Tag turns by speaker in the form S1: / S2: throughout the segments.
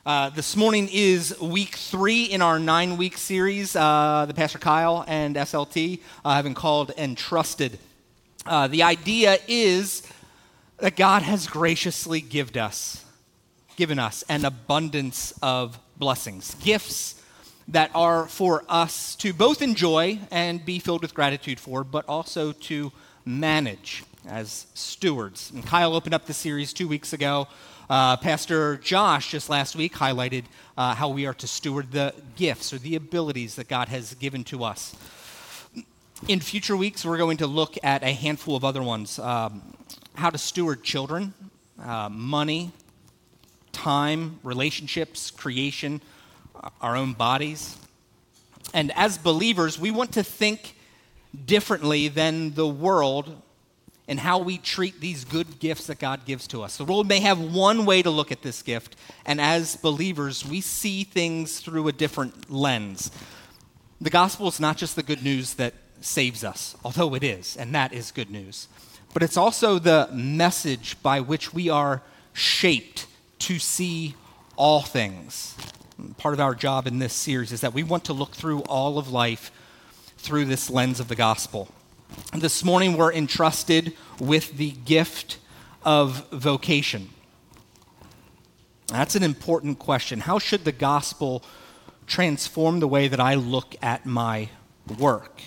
S1: This morning is week 3 in our 9-week series. The Pastor Kyle and SLT have been called Entrusted. The idea is that God has graciously given us an abundance of blessings, gifts that are for us to both enjoy and be filled with gratitude for, but also to manage as stewards. And Kyle opened up the series 2 weeks ago. Pastor Josh just last week highlighted how we are to steward the gifts or the abilities that God has given to us. In future weeks, we're going to look at a handful of other ones. How to steward children, money, time, relationships, creation, our own bodies. And as believers, we want to think differently than the world and how we treat these good gifts that God gives to us. The world may have one way to look at this gift, and as believers, we see things through a different lens. The gospel is not just the good news that saves us, although it is, and that is good news, but it's also the message by which we are shaped to see all things. Part of our job in this series is that we want to look through all of life through this lens of the gospel. This morning, we're entrusted with the gift of vocation. That's an important question. How should the gospel transform the way that I look at my work?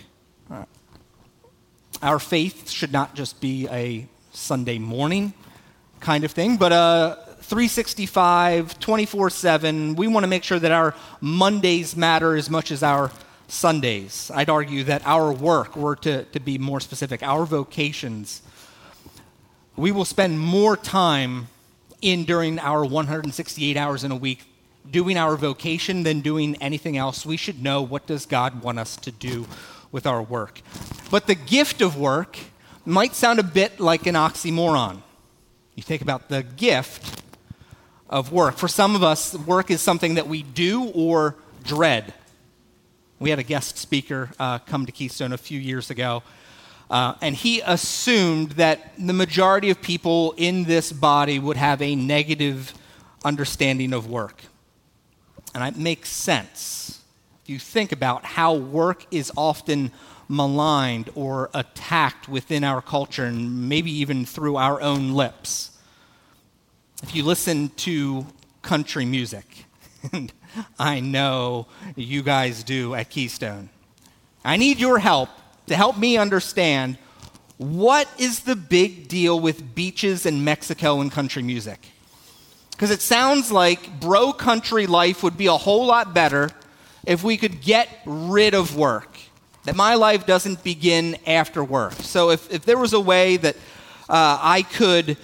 S1: Our faith should not just be a Sunday morning kind of thing, but a 365, 24/7. We want to make sure that our Mondays matter as much as our Sundays. I'd argue that our work, or to be more specific, our vocations, we will spend more time in during our 168 hours in a week doing our vocation than doing anything else. We should know, what does God want us to do with our work? But the gift of work might sound a bit like an oxymoron. You think about the gift of work. For some of us, work is something that we do or dread. We had a guest speaker come to Keystone a few years ago, and he assumed that the majority of people in this body would have a negative understanding of work. And it makes sense. If you think about how work is often maligned or attacked within our culture, and maybe even through our own lips. If you listen to country music, and I know you guys do at Keystone, I need your help to help me understand, what is the big deal with beaches and Mexico and country music? Because it sounds like bro country life would be a whole lot better if we could get rid of work, that my life doesn't begin after work. So if there was a way that I could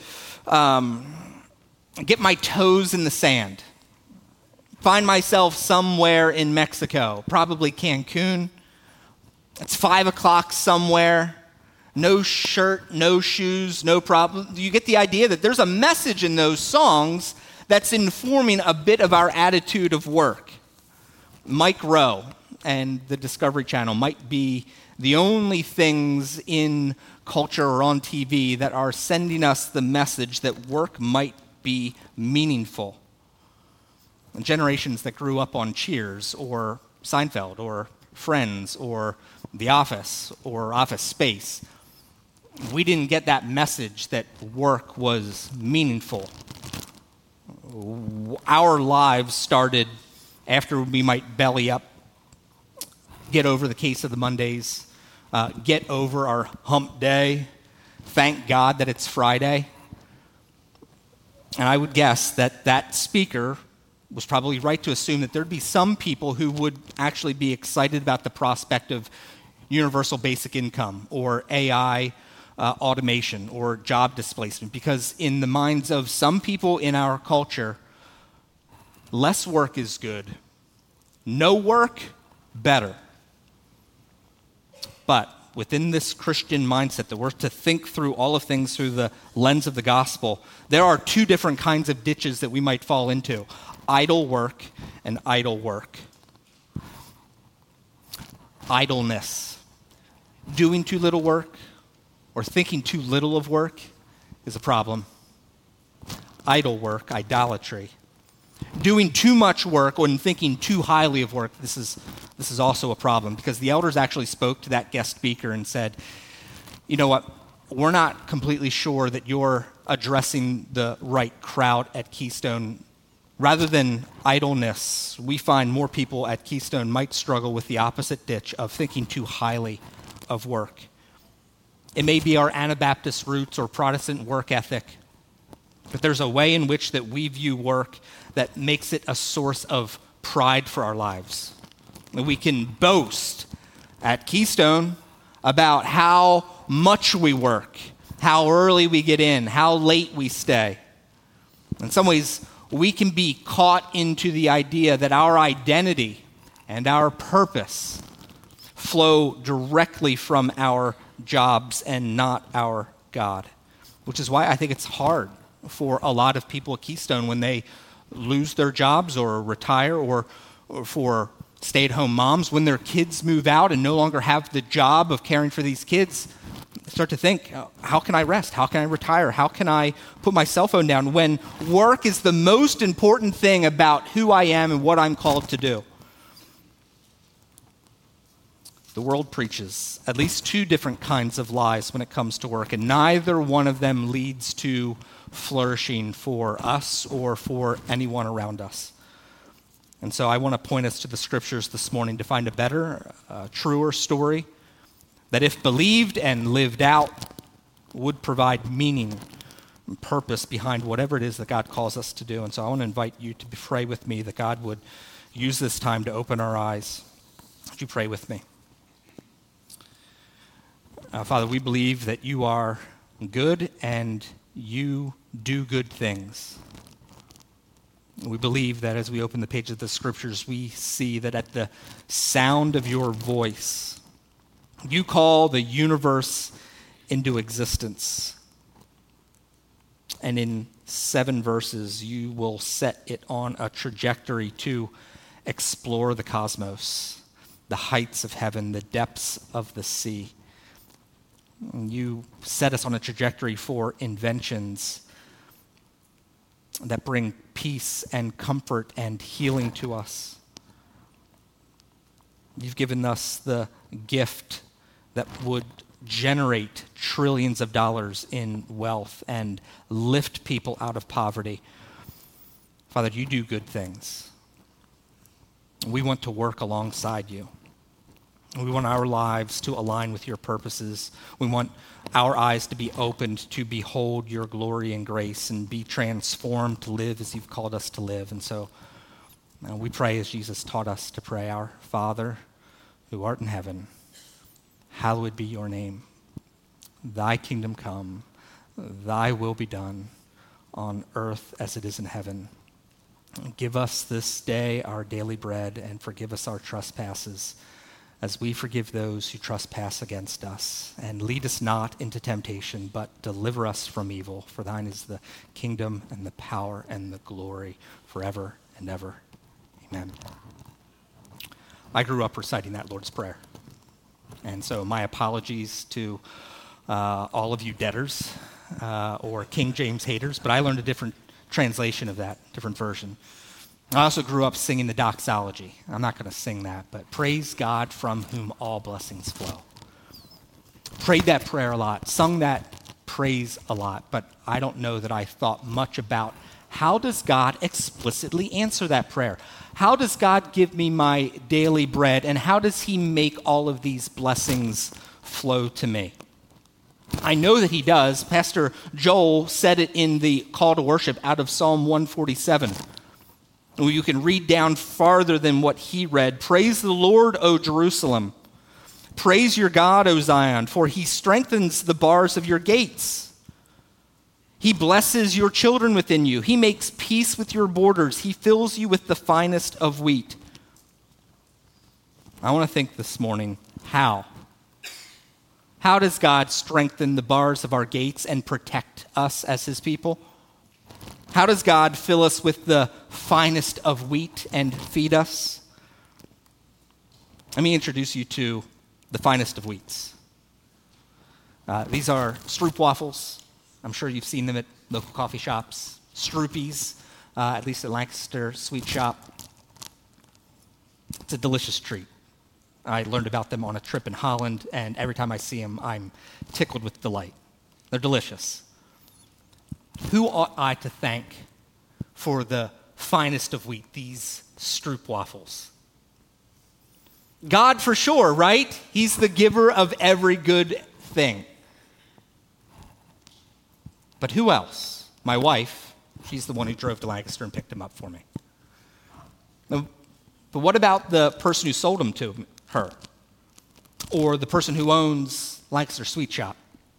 S1: get my toes in the sand, find myself somewhere in Mexico, probably Cancun. It's 5 o'clock somewhere, no shirt, no shoes, no problem. You get the idea that there's a message in those songs that's informing a bit of our attitude of work. Mike Rowe and the Discovery Channel might be the only things in culture or on TV that are sending us the message that work might be meaningful. And generations that grew up on Cheers or Seinfeld or Friends or The Office or Office Space, we didn't get that message that work was meaningful. Our lives started after we might belly up, get over the case of the Mondays, get over our hump day, thank God that it's Friday. And I would guess that that speaker was probably right to assume that there'd be some people who would actually be excited about the prospect of universal basic income or AI automation or job displacement, because in the minds of some people in our culture, less work is good. No work, better. But within this Christian mindset that we're to think through all of things through the lens of the gospel, there are 2 different kinds of ditches that we might fall into: idle work and idle work. Idleness, doing too little work or thinking too little of work, is a problem. Idle work, idolatry, Doing too much work or thinking too highly of work, this is also a problem, because the elders actually spoke to that guest speaker and said, you know what, we're not completely sure that you're addressing the right crowd at Keystone. Rather than idleness, we find more people at Keystone might struggle with the opposite ditch of thinking too highly of work. It may be our Anabaptist roots or Protestant work ethic, but there's a way in which that we view work that makes it a source of pride for our lives. We can boast at Keystone about how much we work, how early we get in, how late we stay. In some ways, we can be caught into the idea that our identity and our purpose flow directly from our jobs and not our God, which is why I think it's hard for a lot of people at Keystone when they lose their jobs or retire, or for stay-at-home moms when their kids move out and no longer have the job of caring for these kids. Start to think, how can I rest? How can I retire? How can I put my cell phone down when work is the most important thing about who I am and what I'm called to do? The world preaches at least two different kinds of lies when it comes to work, and neither one of them leads to flourishing for us or for anyone around us. And so I want to point us to the scriptures this morning to find a better, truer story that, if believed and lived out, would provide meaning and purpose behind whatever it is that God calls us to do. And so I want to invite you to pray with me that God would use this time to open our eyes. Would you pray with me? Father, we believe that you are good and you do good things. We believe that as we open the page of the scriptures, we see that at the sound of your voice, you call the universe into existence. And in 7 verses, you will set it on a trajectory to explore the cosmos, the heights of heaven, the depths of the sea. You set us on a trajectory for inventions that bring peace and comfort and healing to us. You've given us the gift that would generate trillions of dollars in wealth and lift people out of poverty. Father, you do good things. We want to work alongside you. We want our lives to align with your purposes. We want our eyes to be opened to behold your glory and grace and be transformed to live as you've called us to live. And so we pray as Jesus taught us to pray, our Father who art in heaven, hallowed be your name. Thy kingdom come, thy will be done on earth as it is in heaven. Give us this day our daily bread, and forgive us our trespasses as we forgive those who trespass against us. And lead us not into temptation, but deliver us from evil. For thine is the kingdom and the power and the glory forever and ever. Amen. I grew up reciting that Lord's Prayer. And so my apologies to all of you debtors or King James haters, but I learned a different translation of that, different version. I also grew up singing the doxology. I'm not going to sing that, but praise God from whom all blessings flow. Prayed that prayer a lot, sung that praise a lot, but I don't know that I thought much about how does God explicitly answer that prayer? How does God give me my daily bread, and how does he make all of these blessings flow to me? I know that he does. Pastor Joel said it in the call to worship out of Psalm 147. You can read down farther than what he read. Praise the Lord, O Jerusalem. Praise your God, O Zion, for he strengthens the bars of your gates. He blesses your children within you. He makes peace with your borders. He fills you with the finest of wheat. I want to think this morning, how? How does God strengthen the bars of our gates and protect us as his people? How does God fill us with the finest of wheat and feed us? Let me introduce you to the finest of wheats. These are Stroop waffles. I'm sure you've seen them at local coffee shops. Stroopies. at least at Lancaster Sweet Shop. It's a delicious treat. I learned about them on a trip in Holland, and every time I see them, I'm tickled with delight. They're delicious. Who ought I to thank for the finest of wheat, these stroopwafels? God for sure, right? He's the giver of every good thing. But who else? My wife, she's the one who drove to Lancaster and picked them up for me. But what about the person who sold them to her? Or the person who owns Lancaster Sweet Shop?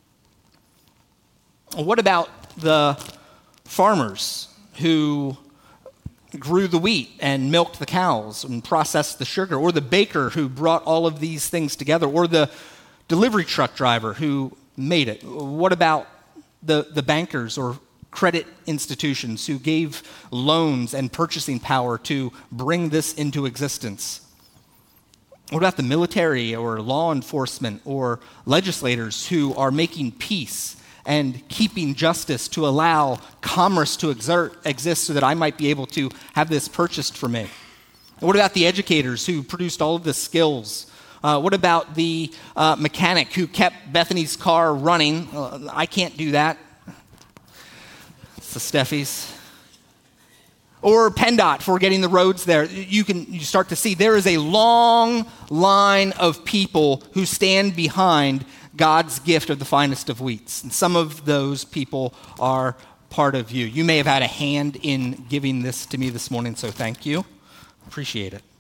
S1: Or what about the farmers who grew the wheat and milked the cows and processed the sugar? Or the baker who brought all of these things together? Or the delivery truck driver who made it? What about the bankers or credit institutions who gave loans and purchasing power to bring this into existence? What about the military or law enforcement or legislators who are making peace and keeping justice to allow commerce to exist so that I might be able to have this purchased for me? What about the educators who produced all of the skills? What about the mechanic who kept Bethany's car running? I can't do that. The Steffies. Or PennDOT for getting the roads there. You start to see there is a long line of people who stand behind God's gift of the finest of wheats. And some of those people are part of you. You may have had a hand in giving this to me this morning, so thank you. Appreciate it.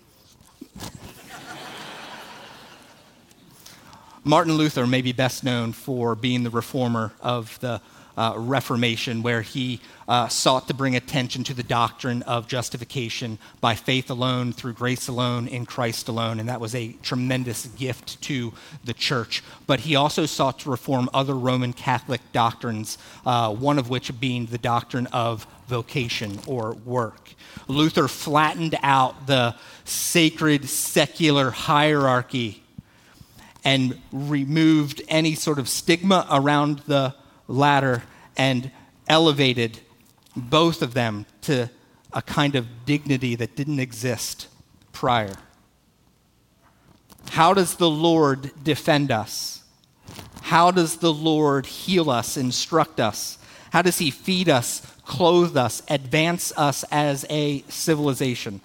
S1: Martin Luther may be best known for being the reformer of the Reformation, where he sought to bring attention to the doctrine of justification by faith alone, through grace alone, in Christ alone, and that was a tremendous gift to the church. But he also sought to reform other Roman Catholic doctrines, one of which being the doctrine of vocation or work. Luther flattened out the sacred secular hierarchy and removed any sort of stigma around the ladder and elevated both of them to a kind of dignity that didn't exist prior. How does the Lord defend us? How does the Lord heal us, instruct us? How does he feed us, clothe us, advance us as a civilization?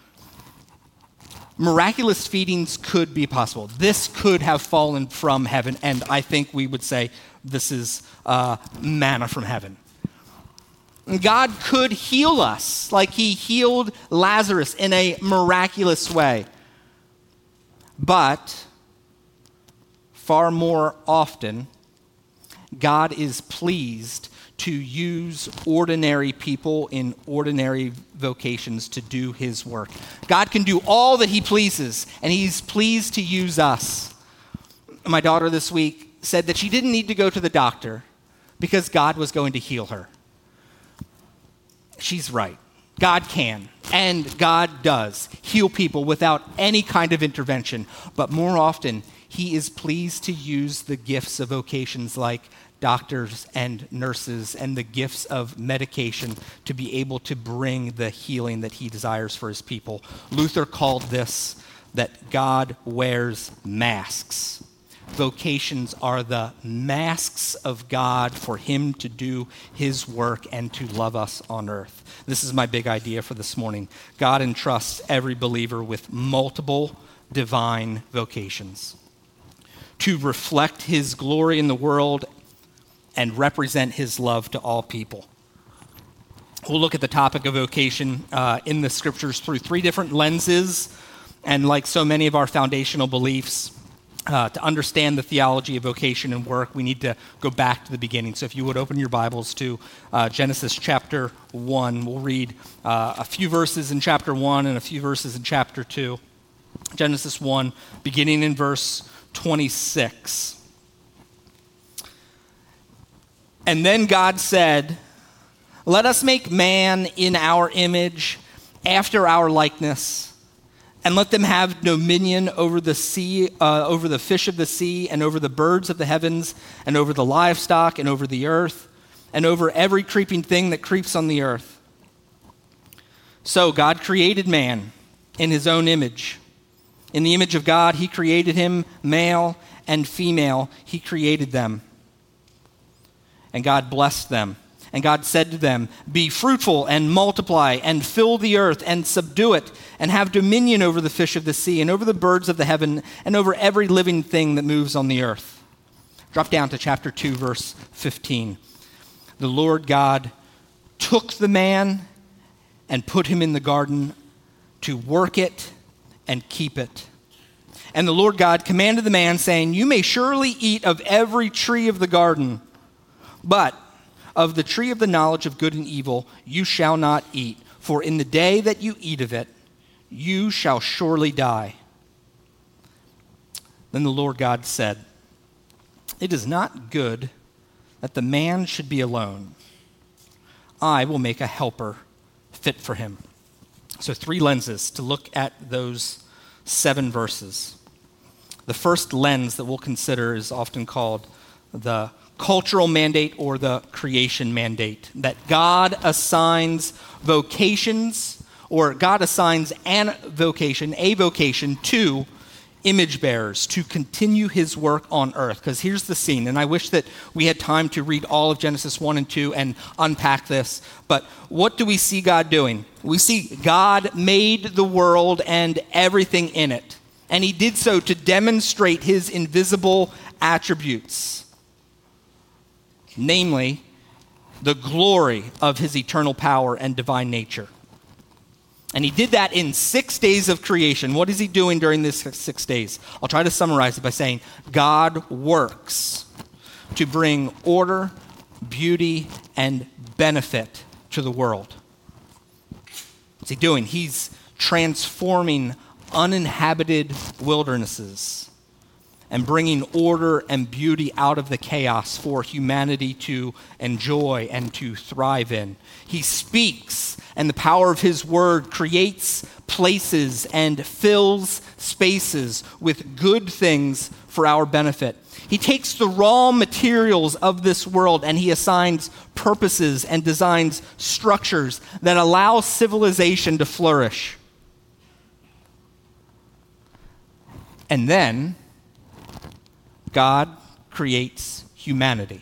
S1: Miraculous feedings could be possible. This could have fallen from heaven, and I think we would say this is manna from heaven. God could heal us like he healed Lazarus in a miraculous way. But far more often, God is pleased to use ordinary people in ordinary vocations to do his work. God can do all that he pleases, and he's pleased to use us. My daughter this week said that she didn't need to go to the doctor because God was going to heal her. She's right. God can, and God does, heal people without any kind of intervention. But more often, he is pleased to use the gifts of vocations like doctors and nurses and the gifts of medication to be able to bring the healing that he desires for his people. Luther called this that God wears masks. Vocations are the masks of God for him to do his work and to love us on earth. This is my big idea for this morning. God entrusts every believer with multiple divine vocations to reflect his glory in the world and represent his love to all people. We'll look at the topic of vocation in the scriptures through three different lenses, and like so many of our foundational beliefs, to understand the theology of vocation and work, we need to go back to the beginning. So if you would open your Bibles to Genesis chapter 1, we'll read a few verses in chapter 1 and a few verses in chapter 2. Genesis 1, beginning in verse 26. And then God said, "Let us make man in our image, after our likeness, and let them have dominion over the sea, over the fish of the sea, and over the birds of the heavens, and over the livestock, and over the earth, and over every creeping thing that creeps on the earth." So God created man in his own image. In the image of God, he created him, male and female, he created them. And God blessed them. And God said to them, "Be fruitful and multiply and fill the earth and subdue it and have dominion over the fish of the sea and over the birds of the heaven and over every living thing that moves on the earth." Drop down to chapter 2, verse 15. The Lord God took the man and put him in the garden to work it and keep it. And the Lord God commanded the man, saying, "You may surely eat of every tree of the garden, but of the tree of the knowledge of good and evil you shall not eat, for in the day that you eat of it, you shall surely die." Then the Lord God said, "It is not good that the man should be alone. I will make a helper fit for him." So 3 lenses to look at those 7 verses. The first lens that we'll consider is often called the cultural mandate or the creation mandate, that God assigns vocations, or God assigns a vocation to image bearers to continue his work on earth. Because here's the scene, and I wish that we had time to read all of Genesis 1 and 2 and unpack this, but what do we see God doing? We see God made the world and everything in it, and he did so to demonstrate his invisible attributes, namely the glory of his eternal power and divine nature. And he did that in 6 days of creation. What is he doing during these 6 days? I'll try to summarize it by saying God works to bring order, beauty, and benefit to the world. What's he doing? He's transforming uninhabited wildernesses and bringing order and beauty out of the chaos for humanity to enjoy and to thrive in. He speaks, and the power of his word creates places and fills spaces with good things for our benefit. He takes the raw materials of this world and he assigns purposes and designs structures that allow civilization to flourish. And then God creates humanity,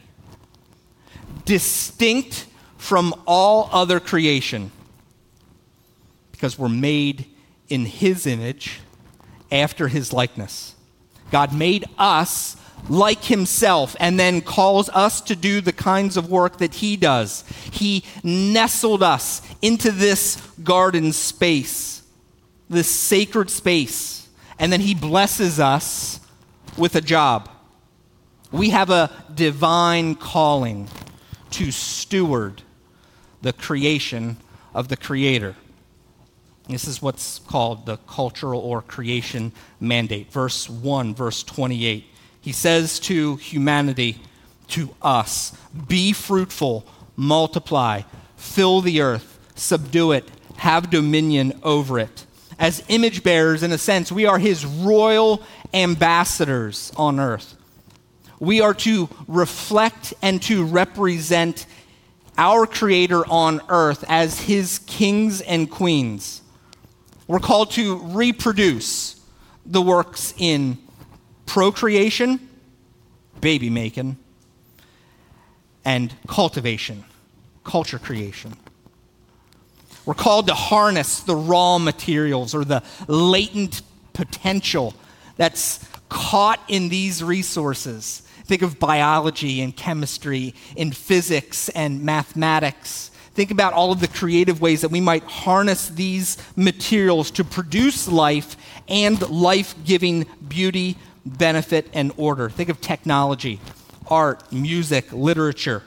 S1: distinct from all other creation, because we're made in his image, after his likeness. God made us like himself and then calls us to do the kinds of work that he does. He nestled us into this garden space, this sacred space, and then he blesses us with a job. We have a divine calling to steward the creation of the Creator. This is what's called the cultural or creation mandate. Verse 1, verse 28. He says to humanity, to us, "Be fruitful, multiply, fill the earth, subdue it, have dominion over it." As image bearers, in a sense, we are his royal ambassadors on earth. We are to reflect and to represent our Creator on earth as his kings and queens. We're called to reproduce the works in procreation, baby making, and cultivation, culture creation. We're called to harness the raw materials or the latent potential that's caught in these resources. Think of biology and chemistry, in physics and mathematics. Think about all of the creative ways that we might harness these materials to produce life and life-giving beauty, benefit, and order. Think of technology, art, music, literature.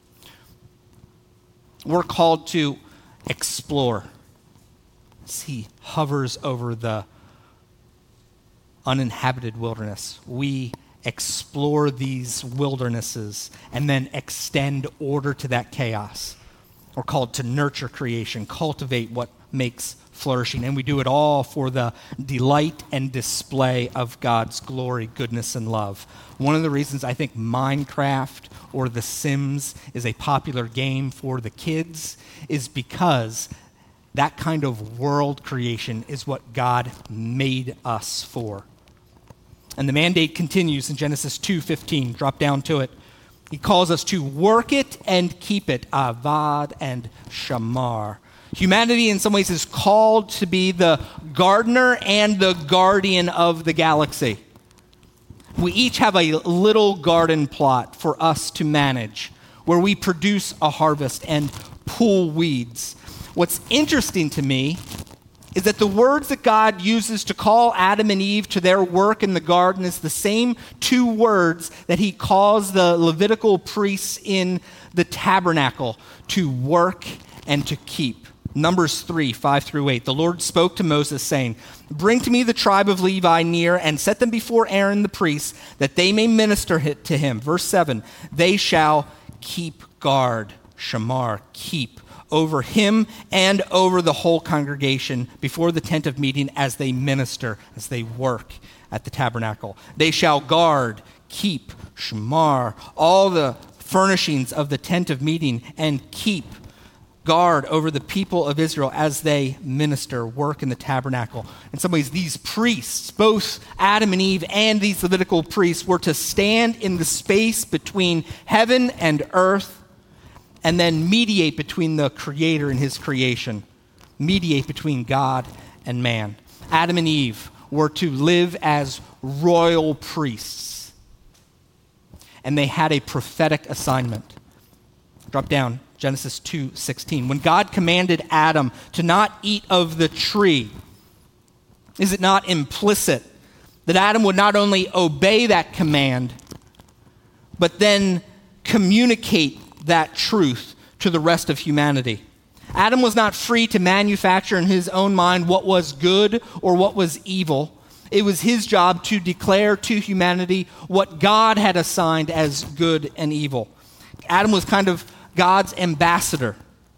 S1: We're called to explore. As he hovers over the uninhabited wilderness, we explore these wildernesses and then extend order to that chaos. We're called to nurture creation, cultivate what makes flourishing, and we do it all for the delight and display of God's glory, goodness, and love. One of the reasons I think Minecraft or The Sims is a popular game for the kids is because That kind of world creation is what God made us for. And the mandate continues in Genesis 2:15. Drop down to it. He calls us to work it and keep it, avad and shamar. Humanity in some ways is called to be the gardener and the guardian of the galaxy. We each have a little garden plot for us to manage, where we produce a harvest and pull weeds. What's interesting to me is that the words that God uses to call Adam and Eve to their work in the garden is the same two words that he calls the Levitical priests in the tabernacle to work and to keep. Numbers 3:5-8. The Lord spoke to Moses, saying, "Bring to me the tribe of Levi near and set them before Aaron the priest, that they may minister to him." Verse 7, "They shall keep guard," shamar, keep, "over him and over the whole congregation before the tent of meeting as they minister, as they work at the tabernacle. They shall guard, keep, shamar, all the furnishings of the tent of meeting, and keep guard over the people of Israel as they minister, work in the tabernacle." In some ways, these priests, both Adam and Eve and these Levitical priests, were to stand in the space between heaven and earth and then mediate between the Creator and his creation, mediate between God and man. Adam and Eve were to live as royal priests, and they had a prophetic assignment. Drop down, Genesis 2:16. When God commanded Adam to not eat of the tree, is it not implicit that Adam would not only obey that command, but then communicate that truth to the rest of humanity? Adam was not free to manufacture in his own mind what was good or what was evil. It was his job to declare to humanity what God had assigned as good and evil. Adam was kind of God's ambassador.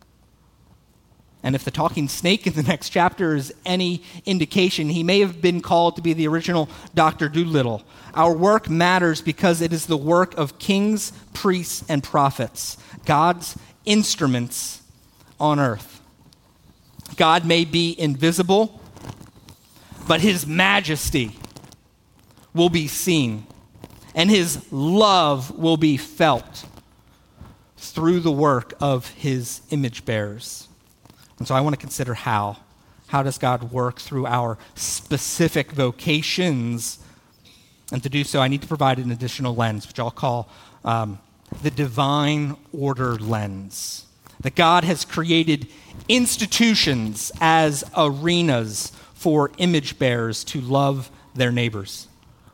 S1: And if the talking snake in the next chapter is any indication, he may have been called to be the original Dr. Dolittle. Our work matters because it is the work of kings, priests, and prophets, God's instruments on earth. God may be invisible, but his majesty will be seen, and his love will be felt through the work of his image bearers. And so I want to consider how. How does God work through our specific vocations? And to do so, I need to provide an additional lens, which I'll call the divine order lens. That God has created institutions as arenas for image bearers to love their neighbors.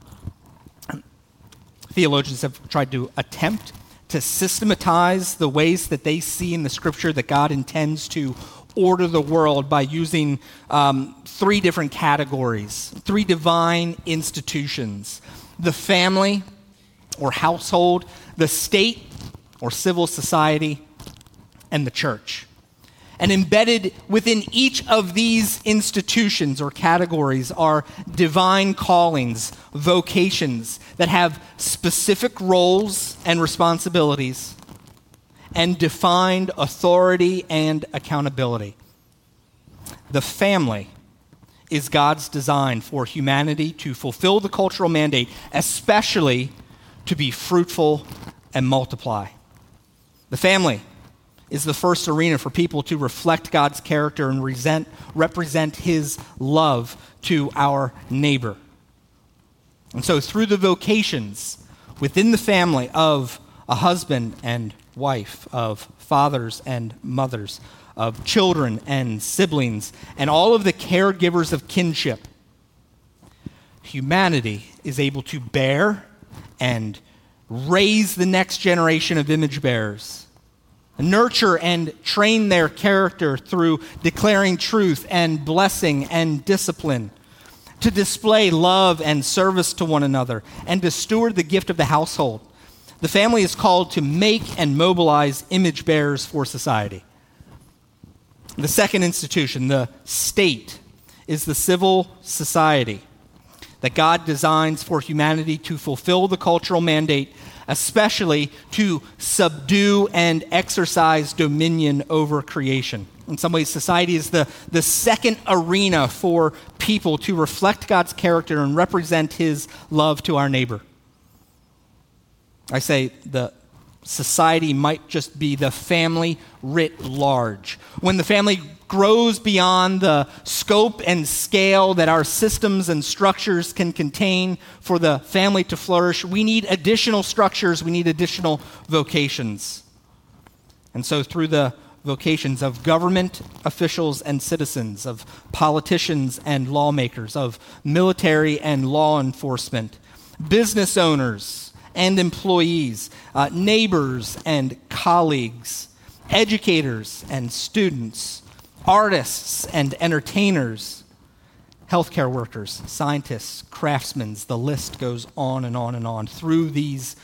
S1: Theologians have tried to attempt to systematize the ways that they see in the scripture that God intends to order the world by using three different categories, three divine institutions: the family or household, the state or civil society, and the church. And embedded within each of these institutions or categories are divine callings, vocations that have specific roles and responsibilities and defined authority and accountability. The family is God's design for humanity to fulfill the cultural mandate, especially to be fruitful and multiply. The family is the first arena for people to reflect God's character and represent his love to our neighbor. And so through the vocations within the family of a husband and wife, of fathers and mothers, of children and siblings, and all of the caregivers of kinship, humanity is able to bear and raise the next generation of image bearers, nurture and train their character through declaring truth and blessing and discipline, to display love and service to one another, and to steward the gift of the household. The family is called to make and mobilize image bearers for society. The second institution, the state, is the civil society that God designs for humanity to fulfill the cultural mandate, especially to subdue and exercise dominion over creation. In some ways, society is the second arena for people to reflect God's character and represent his love to our neighbor. I say the society might just be the family writ large. When the family grows beyond the scope and scale that our systems and structures can contain for the family to flourish, we need additional structures, we need additional vocations. And so through the vocations of government officials and citizens, of politicians and lawmakers, of military and law enforcement, business owners and employees, neighbors and colleagues, educators and students, artists and entertainers, healthcare workers, scientists, craftsmen, the list goes on and on and on. Through these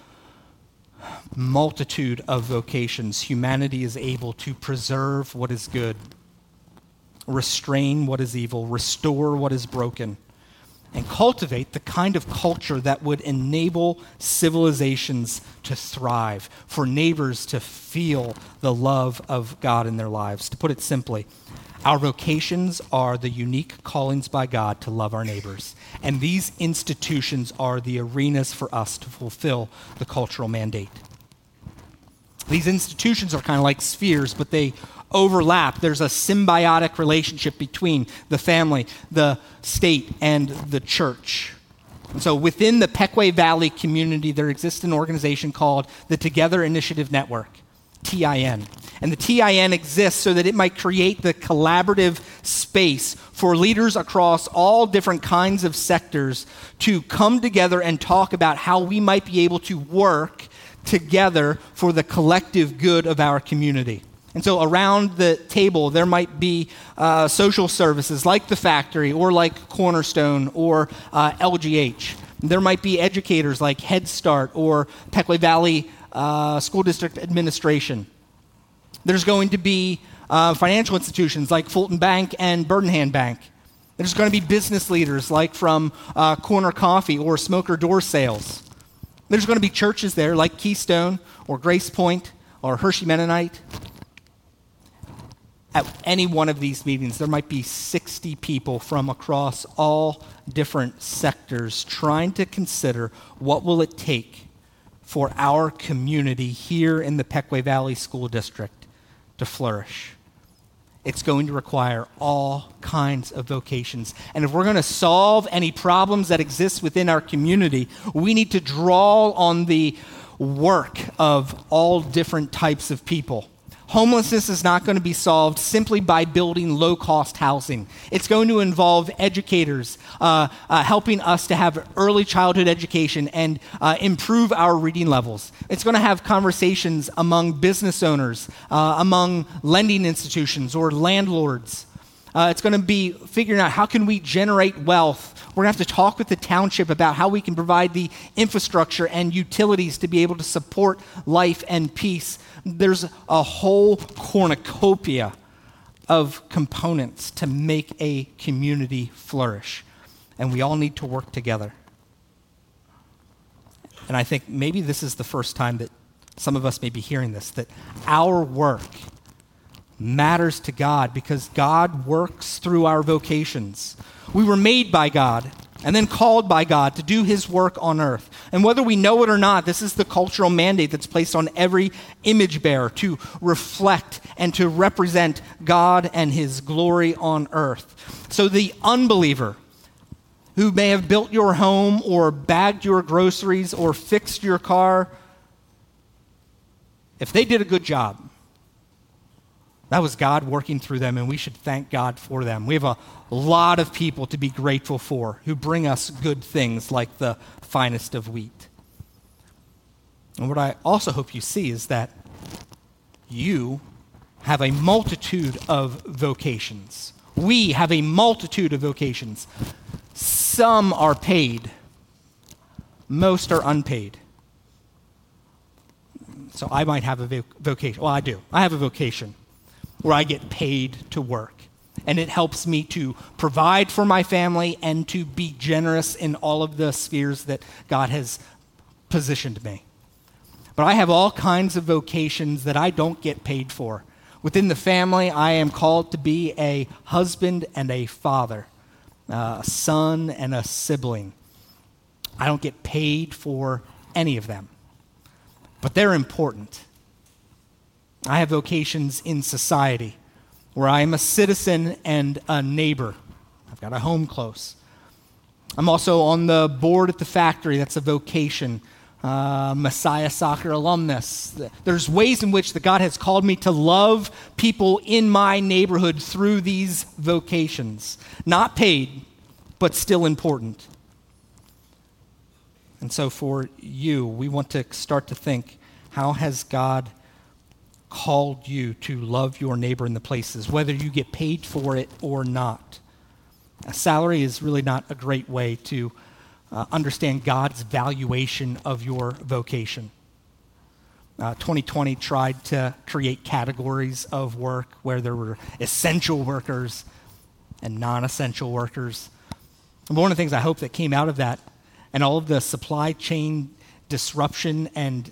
S1: multitude of vocations, humanity is able to preserve what is good, restrain what is evil, restore what is broken, and cultivate the kind of culture that would enable civilizations to thrive, for neighbors to feel the love of God in their lives. To put it simply, our vocations are the unique callings by God to love our neighbors, and these institutions are the arenas for us to fulfill the cultural mandate. These institutions are kind of like spheres, but they overlap. There's a symbiotic relationship between the family, the state, and the church. And so within the Pequea Valley community, there exists an organization called the Together Initiative Network, TIN. And the TIN exists so that it might create the collaborative space for leaders across all different kinds of sectors to come together and talk about how we might be able to work together for the collective good of our community. And so around the table, there might be social services like the Factory or like Cornerstone or LGH. There might be educators like Head Start or Pequea Valley School District Administration. There's going to be financial institutions like Fulton Bank and Burdenham Bank. There's going to be business leaders like from Corner Coffee or Smoker Door Sales. There's going to be churches there like Keystone or Grace Point or Hershey Mennonite. At any one of these meetings, there might be 60 people from across all different sectors trying to consider what will it take for our community here in the Pequea Valley School District to flourish. It's going to require all kinds of vocations. And if we're going to solve any problems that exist within our community, we need to draw on the work of all different types of people. Homelessness is not going to be solved simply by building low-cost housing. It's going to involve educators helping us to have early childhood education and improve our reading levels. It's going to have conversations among business owners, among lending institutions or landlords. It's going to be figuring out how can we generate wealth. We're going to have to talk with the township about how we can provide the infrastructure and utilities to be able to support life and peace. There's a whole cornucopia of components to make a community flourish, and we all need to work together. And I think maybe this is the first time that some of us may be hearing this, that our work matters to God because God works through our vocations. We were made by God and then called by God to do his work on earth. And whether we know it or not, this is the cultural mandate that's placed on every image bearer to reflect and to represent God and his glory on earth. So the unbeliever who may have built your home or bagged your groceries or fixed your car, if they did a good job, that was God working through them, and we should thank God for them. We have a lot of people to be grateful for who bring us good things like the finest of wheat. And what I also hope you see is that you have a multitude of vocations. We have a multitude of vocations. Some are paid. Most are unpaid. So I might have a vocation. Well, I do. I have a vocation where I get paid to work. And it helps me to provide for my family and to be generous in all of the spheres that God has positioned me. But I have all kinds of vocations that I don't get paid for. Within the family, I am called to be a husband and a father, a son and a sibling. I don't get paid for any of them, but they're important. I have vocations in society where I am a citizen and a neighbor. I've got a home close. I'm also on the board at the factory. That's a vocation. Messiah Soccer alumnus. There's ways in which that God has called me to love people in my neighborhood through these vocations. Not paid, but still important. And so for you, we want to start to think, how has God called you to love your neighbor in the places, whether you get paid for it or not? A salary is really not a great way to understand God's valuation of your vocation. 2020 tried to create categories of work where there were essential workers and non-essential workers. And one of the things I hope that came out of that and all of the supply chain disruption and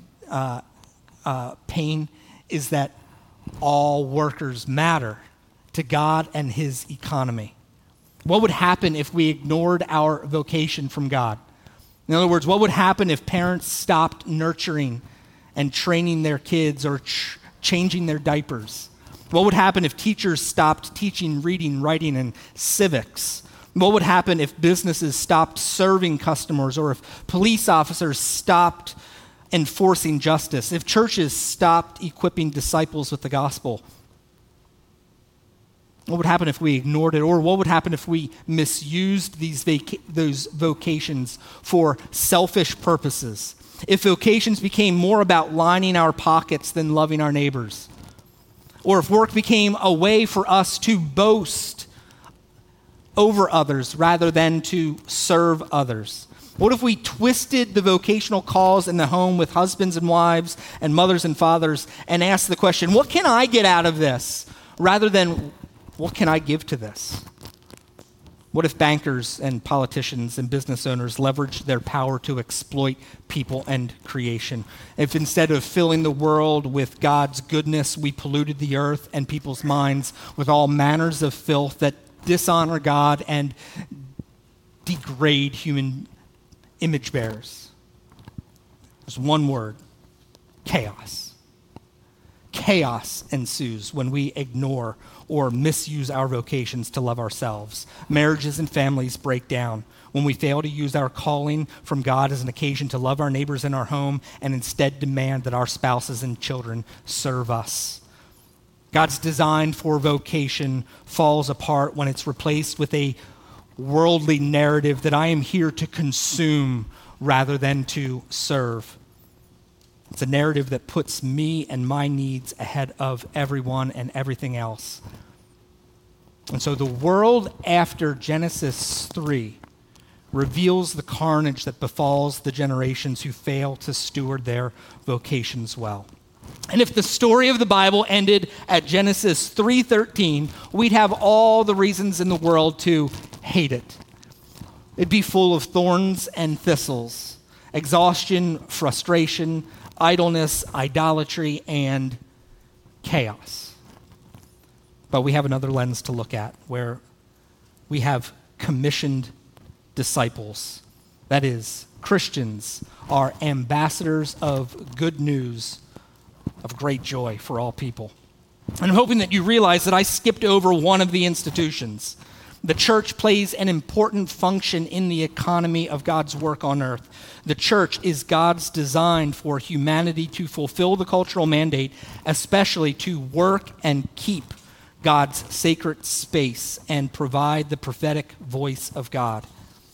S1: pain is that all workers matter to God and his economy. What would happen if we ignored our vocation from God? In other words, what would happen if parents stopped nurturing and training their kids or changing their diapers? What would happen if teachers stopped teaching reading, writing, and civics? What would happen if businesses stopped serving customers, or if police officers stopped enforcing justice, if churches stopped equipping disciples with the gospel? What would happen if we ignored it? Or what would happen if we misused those vocations for selfish purposes? If vocations became more about lining our pockets than loving our neighbors? Or if work became a way for us to boast over others rather than to serve others? What if we twisted the vocational calls in the home with husbands and wives and mothers and fathers and asked the question, what can I get out of this? Rather than, what can I give to this? What if bankers and politicians and business owners leveraged their power to exploit people and creation? If instead of filling the world with God's goodness, we polluted the earth and people's minds with all manners of filth that dishonor God and degrade human image bearers? There's one word: chaos. Chaos ensues when we ignore or misuse our vocations to love ourselves. Marriages and families break down when we fail to use our calling from God as an occasion to love our neighbors in our home and instead demand that our spouses and children serve us. God's design for vocation falls apart when it's replaced with a worldly narrative that I am here to consume rather than to serve. It's a narrative that puts me and my needs ahead of everyone and everything else. And so the world after Genesis 3 reveals the carnage that befalls the generations who fail to steward their vocations well. And if the story of the Bible ended at Genesis 3:13, we'd have all the reasons in the world to hate it. It'd be full of thorns and thistles, exhaustion, frustration, idleness, idolatry, and chaos. But we have another lens to look at where we have commissioned disciples. That is, Christians are ambassadors of good news, of great joy for all people. And I'm hoping that you realize that I skipped over one of the institutions. The church plays an important function in the economy of God's work on earth. The church is God's design for humanity to fulfill the cultural mandate, especially to work and keep God's sacred space and provide the prophetic voice of God.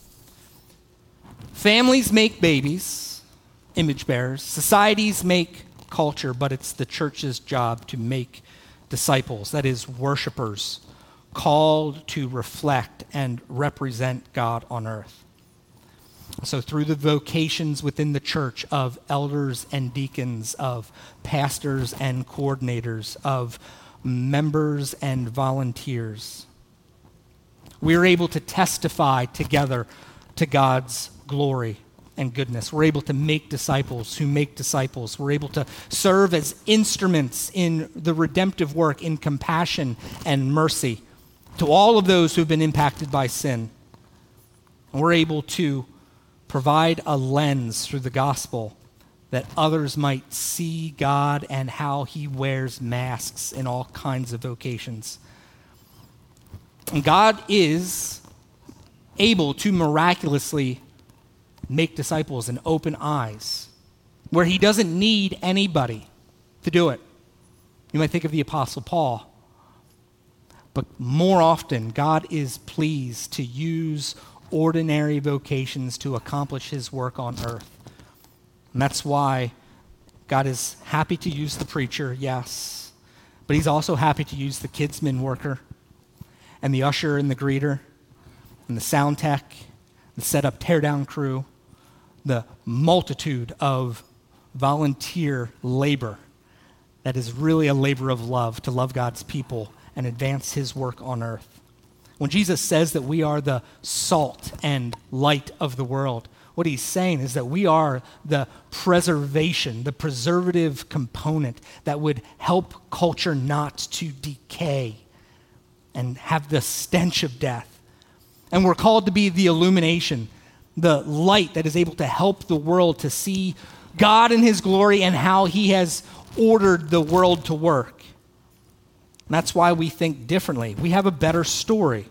S1: Families make babies, image bearers. Societies make culture, but it's the church's job to make disciples, that is, worshipers, called to reflect and represent God on earth. So through the vocations within the church of elders and deacons, of pastors and coordinators, of members and volunteers, we are able to testify together to God's glory and goodness. We're able to make disciples who make disciples. We're able to serve as instruments in the redemptive work, in compassion and mercy to all of those who have been impacted by sin. And we're able to provide a lens through the gospel that others might see God and how he wears masks in all kinds of vocations. And God is able to miraculously make disciples and open eyes where he doesn't need anybody to do it. You might think of the Apostle Paul. But more often, God is pleased to use ordinary vocations to accomplish his work on earth. And that's why God is happy to use the preacher, yes, but he's also happy to use the kidsman worker and the usher and the greeter and the sound tech, the setup teardown crew, the multitude of volunteer labor that is really a labor of love to love God's people and advance his work on earth. When Jesus says that we are the salt and light of the world, what he's saying is that we are the preservation, the preservative component that would help culture not to decay and have the stench of death. And we're called to be the illumination, the light that is able to help the world to see God in his glory and how he has ordered the world to work. And that's why we think differently. We have a better story.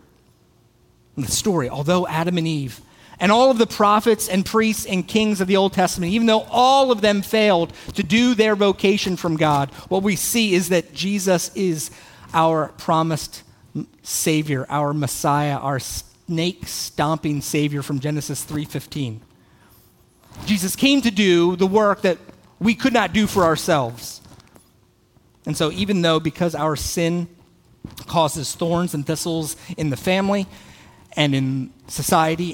S1: And the story, although Adam and Eve and all of the prophets and priests and kings of the Old Testament, even though all of them failed to do their vocation from God, what we see is that Jesus is our promised Savior, our Messiah, our snake-stomping Savior from Genesis 3:15. Jesus came to do the work that we could not do for ourselves. And so even though because our sin causes thorns and thistles in the family and in society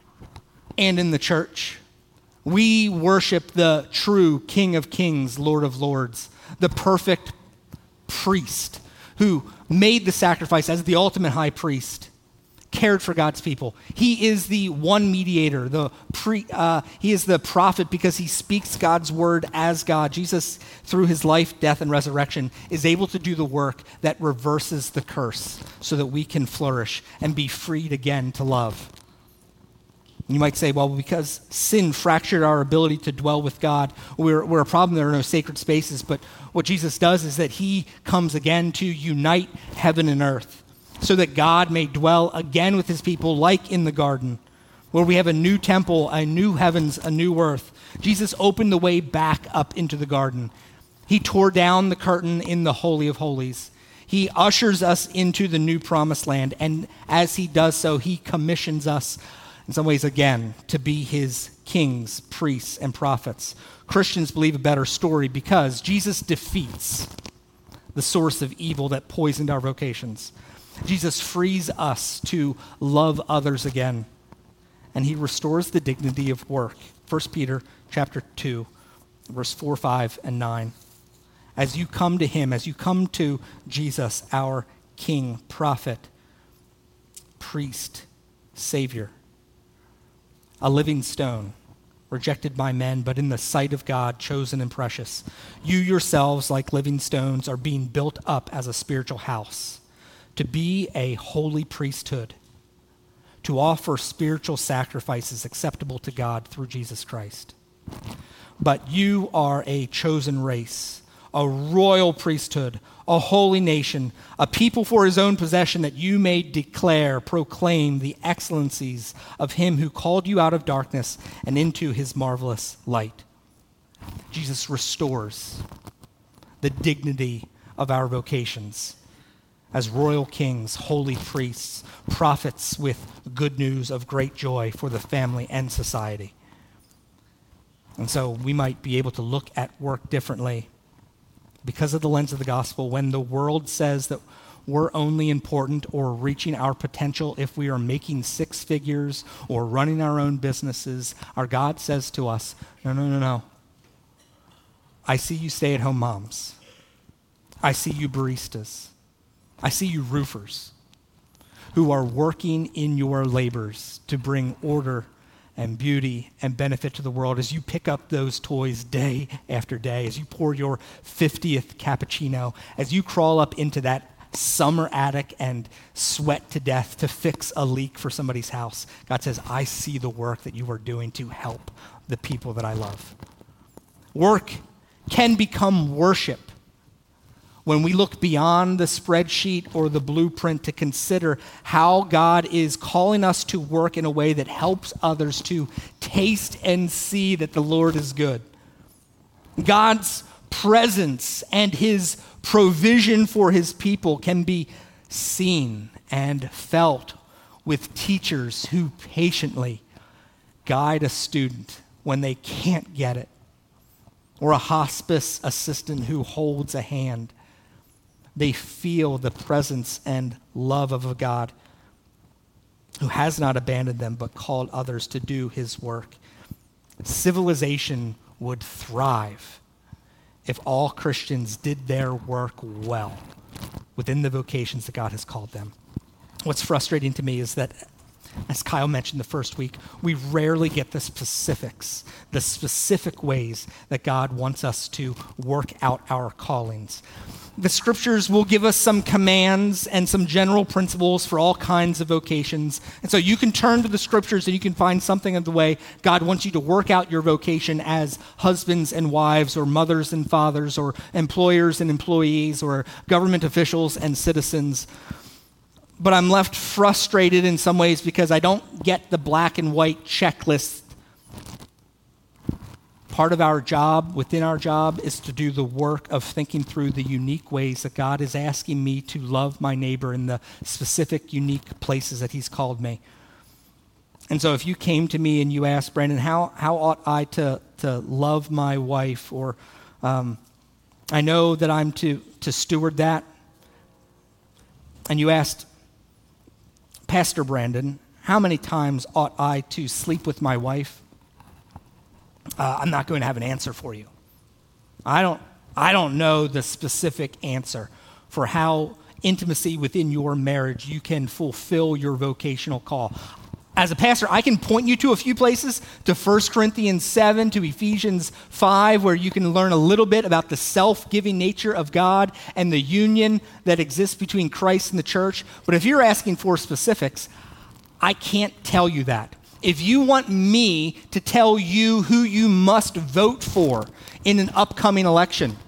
S1: and in the church, we worship the true King of Kings, Lord of Lords, the perfect priest who made the sacrifice as the ultimate high priest, cared for God's people. He is the one mediator. He is the prophet because he speaks God's word as God. Jesus, through his life, death, and resurrection, is able to do the work that reverses the curse so that we can flourish and be freed again to love. You might say, well, because sin fractured our ability to dwell with God, we're a problem. There are no sacred spaces. But what Jesus does is that he comes again to unite heaven and earth so that God may dwell again with his people like in the garden, where we have a new temple, a new heavens, a new earth. Jesus opened the way back up into the garden. He tore down the curtain in the Holy of Holies. He ushers us into the new promised land. And as he does so, he commissions us in some ways, again, to be his kings, priests, and prophets. Christians believe a better story because Jesus defeats the source of evil that poisoned our vocations. Jesus frees us to love others again, and he restores the dignity of work. 1 Peter chapter 2, verse 4, 5, and 9. As you come to him, as you come to Jesus, our King, prophet, priest, Savior, a living stone, rejected by men, but in the sight of God, chosen and precious. You yourselves, like living stones, are being built up as a spiritual house to be a holy priesthood, to offer spiritual sacrifices acceptable to God through Jesus Christ. But you are a chosen race, a royal priesthood, a holy nation, a people for his own possession, that you may proclaim the excellencies of him who called you out of darkness and into his marvelous light. Jesus restores the dignity of our vocations as royal kings, holy priests, prophets with good news of great joy for the family and society. And so we might be able to look at work differently because of the lens of the gospel. When the world says that we're only important or reaching our potential if we are making six figures or running our own businesses, our God says to us, no. I see you stay-at-home moms. I see you baristas. I see you roofers who are working in your labors to bring order and beauty and benefit to the world, as you pick up those toys day after day, as you pour your 50th cappuccino, as you crawl up into that summer attic and sweat to death to fix a leak for somebody's house, God says, I see the work that you are doing to help the people that I love. Work can become worship when we look beyond the spreadsheet or the blueprint to consider how God is calling us to work in a way that helps others to taste and see that the Lord is good. God's presence and his provision for his people can be seen and felt with teachers who patiently guide a student when they can't get it, or a hospice assistant who holds a hand. They feel the presence and love of a God who has not abandoned them but called others to do his work. Civilization would thrive if all Christians did their work well within the vocations that God has called them. What's frustrating to me is that, as Kyle mentioned the first week, we rarely get the specific ways that God wants us to work out our callings. The scriptures will give us some commands and some general principles for all kinds of vocations. And so you can turn to the scriptures and you can find something of the way God wants you to work out your vocation as husbands and wives, or mothers and fathers, or employers and employees, or government officials and citizens. But I'm left frustrated in some ways because I don't get the black and white checklist. Part of our job, within our job, is to do the work of thinking through the unique ways that God is asking me to love my neighbor in the specific, unique places that he's called me. And so if you came to me and you asked, Brandon, how ought I to love my wife? Or I know that I'm to steward that. And you asked, Pastor Brandon, how many times ought I to sleep with my wife? I'm not going to have an answer for you. I don't know the specific answer for how intimacy within your marriage you can fulfill your vocational call. As a pastor, I can point you to a few places, to 1 Corinthians 7, to Ephesians 5, where you can learn a little bit about the self-giving nature of God and the union that exists between Christ and the church. But if you're asking for specifics, I can't tell you that. If you want me to tell you who you must vote for in an upcoming election,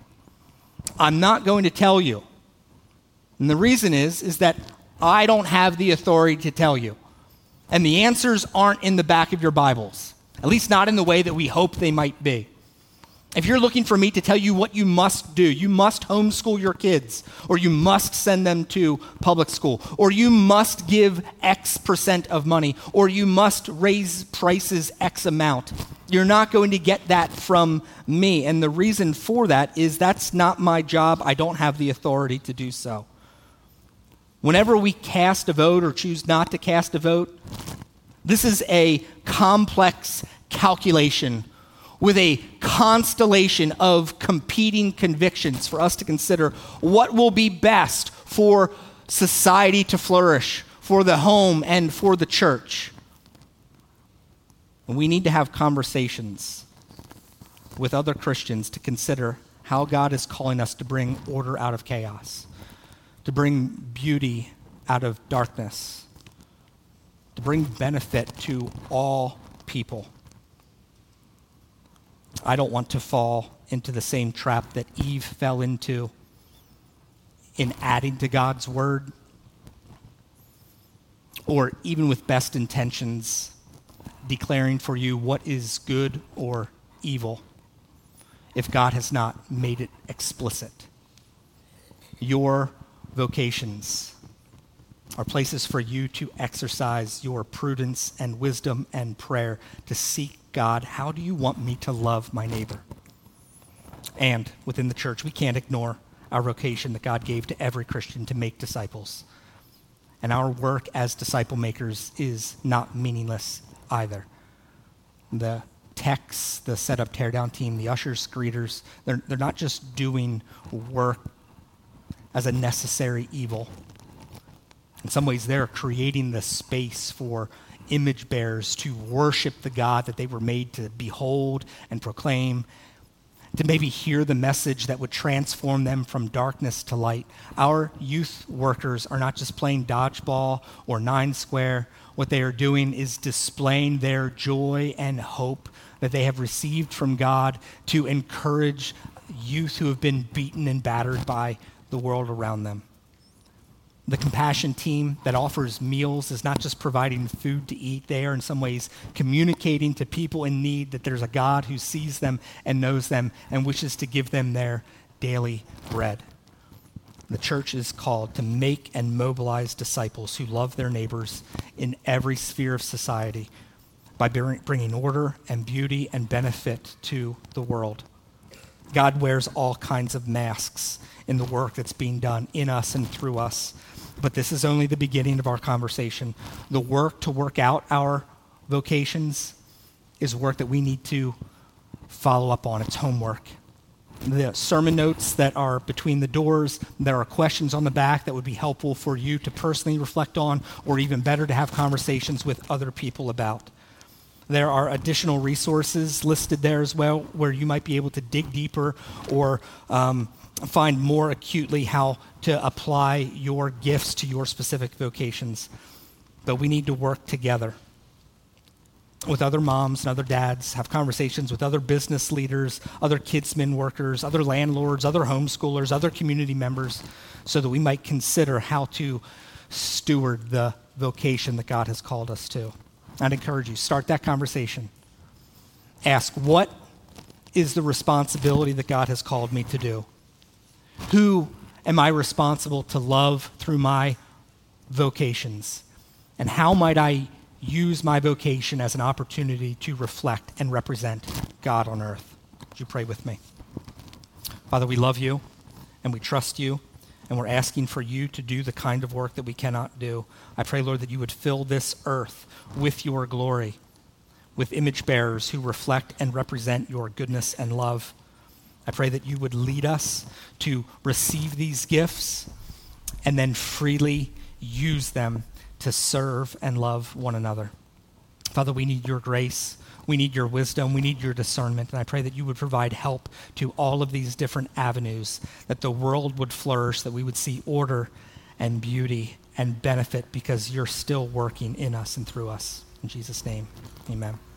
S1: I'm not going to tell you. And the reason is that I don't have the authority to tell you. And the answers aren't in the back of your Bibles, at least not in the way that we hope they might be. If you're looking for me to tell you what you must do, you must homeschool your kids, or you must send them to public school, or you must give X percent of money, or you must raise prices X amount. You're not going to get that from me. And the reason for that is that's not my job. I don't have the authority to do so. Whenever we cast a vote or choose not to cast a vote, this is a complex calculation with a constellation of competing convictions for us to consider what will be best for society to flourish, for the home, and for the church. And we need to have conversations with other Christians to consider how God is calling us to bring order out of chaos, to bring beauty out of darkness, to bring benefit to all people. I don't want to fall into the same trap that Eve fell into in adding to God's word, or even with best intentions, declaring for you what is good or evil if God has not made it explicit. Your vocations are places for you to exercise your prudence and wisdom and prayer to seek God, how do you want me to love my neighbor? And within the church, we can't ignore our vocation that God gave to every Christian to make disciples. And our work as disciple makers is not meaningless either. The techs, the setup teardown team, the ushers, greeters, they're not just doing work as a necessary evil. In some ways, they're creating the space for image bearers to worship the God that they were made to behold and proclaim, to maybe hear the message that would transform them from darkness to light. Our youth workers are not just playing dodgeball or nine square. What they are doing is displaying their joy and hope that they have received from God to encourage youth who have been beaten and battered by the world around them. The compassion team that offers meals is not just providing food to eat. They are in some ways communicating to people in need that there's a God who sees them and knows them and wishes to give them their daily bread. The church is called to make and mobilize disciples who love their neighbors in every sphere of society by bringing order and beauty and benefit to the world. God wears all kinds of masks in the work that's being done in us and through us. But this is only the beginning of our conversation. The work to work out our vocations is work that we need to follow up on. It's homework. The sermon notes that are between the doors, there are questions on the back that would be helpful for you to personally reflect on, or even better, to have conversations with other people about. There are additional resources listed there as well where you might be able to dig deeper or find more acutely how to apply your gifts to your specific vocations. But we need to work together with other moms and other dads, have conversations with other business leaders, other kidsmen workers, other landlords, other homeschoolers, other community members, so that we might consider how to steward the vocation that God has called us to. I'd encourage you, start that conversation. Ask, what is the responsibility that God has called me to do? Who am I responsible to love through my vocations? And how might I use my vocation as an opportunity to reflect and represent God on earth? Would you pray with me? Father, we love you and we trust you, and we're asking for you to do the kind of work that we cannot do. I pray, Lord, that you would fill this earth with your glory, with image bearers who reflect and represent your goodness and love. I pray that you would lead us to receive these gifts and then freely use them to serve and love one another. Father, we need your grace. We need your wisdom. We need your discernment. And I pray that you would provide help to all of these different avenues, that the world would flourish, that we would see order and beauty and benefit because you're still working in us and through us. In Jesus' name, amen.